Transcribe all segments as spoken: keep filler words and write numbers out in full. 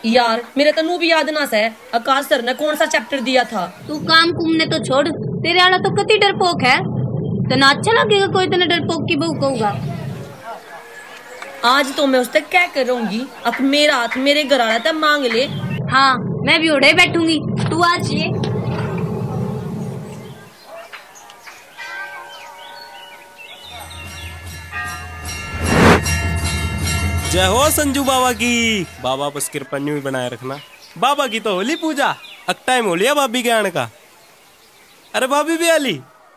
यार मेरे तनु भी याद ना से आकाश सर ने कौन सा चैप्टर दिया था। तू काम कुम ने तो छोड़, तेरे वाला तो कति डरपोक है। तना अच्छा लगेगा कोई तना डरपोक की बहू कहूगा। आज तो मैं उससे क्या करूंगी, अब मेरा हाथ मेरे घर आ था मांग ले। हाँ मैं भी उड़े बैठूंगी, तू आज ये जय हो संजू बाबा की। बाबा बस कृपा न्यू ही बनाए रखना। बाबा की तो होली पूजा, अब टाइम हो लिया भाभी के आने का। अरे भाभी भी आली।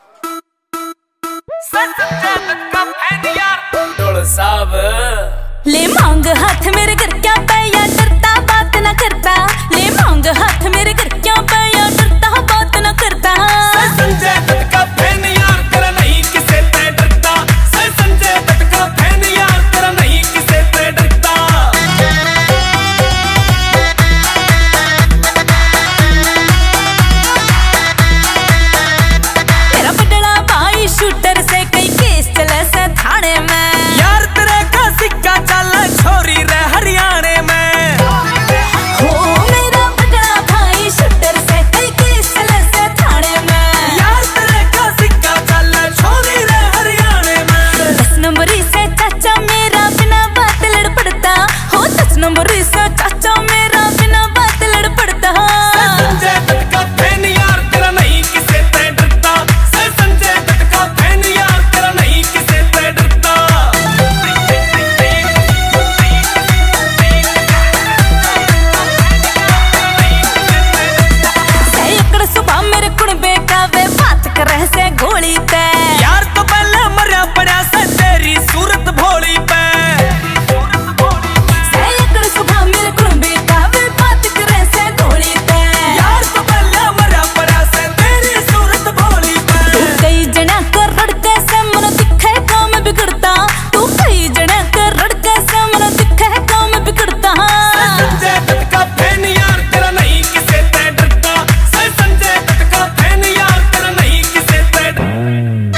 ले मांग हाथ मेरे घर क्या पे या डरता बात ना करता। ले मांग हाथ मेरे घर क्या पे या डरता बात ना करता। संजय दत्त का फैन यार तेरा नहीं किसे पे डरता। संजय दत्त का फैन यार तेरा नहीं किसे पे डरता। मेरा बड़ला भाई शूटर से कई केस चले से थाने में। यार तेरे का सिक्का चल छोरी रे हरियाणे में। हो मेरा बड़ला भाई शूटर से कई केस चले से थाने में। यार तेरे का सिक्का चल छोरी रे हरियाणे में। दस नंबरी से चाचा मेरा बिना बात लड़ पड़ता। हो दस नंबरी से चाचा मेरा बिना बात लड़ पड़ता। संजय दत्त का फैन यार तेरा नहीं किसे पे डरता। संजय दत्त का फैन यार तेरा नहीं किसे पे डरता। एकड़ सुबह मेरे कुड़बे का वे बात करे से गोली पे। यार तो पहले मरिया पड़ा से तेरी सूरत भोली पे। एकड़ सुबह मेरे कुड़बे का वे बात करे से गोली पे। यार तो पहले मरिया पड़ा से तेरी सूरत भोली पे। तू कई जना कर रड़के से मन दिखे काम बिगड़ता। तू कई जना कर रड़के से मन दिखे काम बिगड़ता। संजय दत्त का फैन यार तेरा नहीं किसे पे डरता। संजय दत्त का फैन यार तेरा नहीं किसे पे डरता।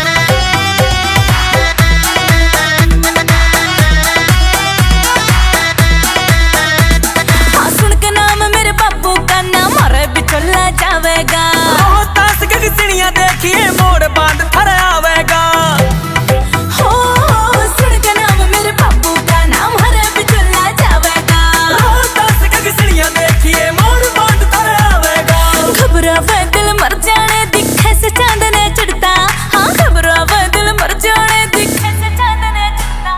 हाँ सुन के नाम मेरे बाबू का नाम हरे बिचौला जावेगा। रोहतास के सिड़ियां देखिए मोड़ बांध थर आवेगा। हो सुन के नाम मेरे बाबू का नाम हरे बिचौला जावेगा। रोहतास के सिड़ियां देखिए मोड़ बांध थर आवेगा। घबरावे दिल मर जाने दिखे से चांदने चढ़ता। हाँ घबरावे दिल मर जाने दिखे से चांदने चढ़ता।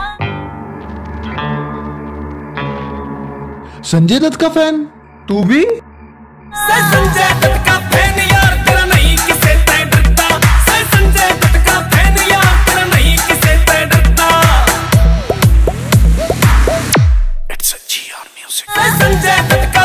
संजय दत्त का फैन तू भी? संजय दत्त का फैन यार तेरा नहीं किसे पे डरता। संजय दत्त का फैन यार तेरा नहीं किसे पे डरता। It's a G R music. Sanjay Dutt का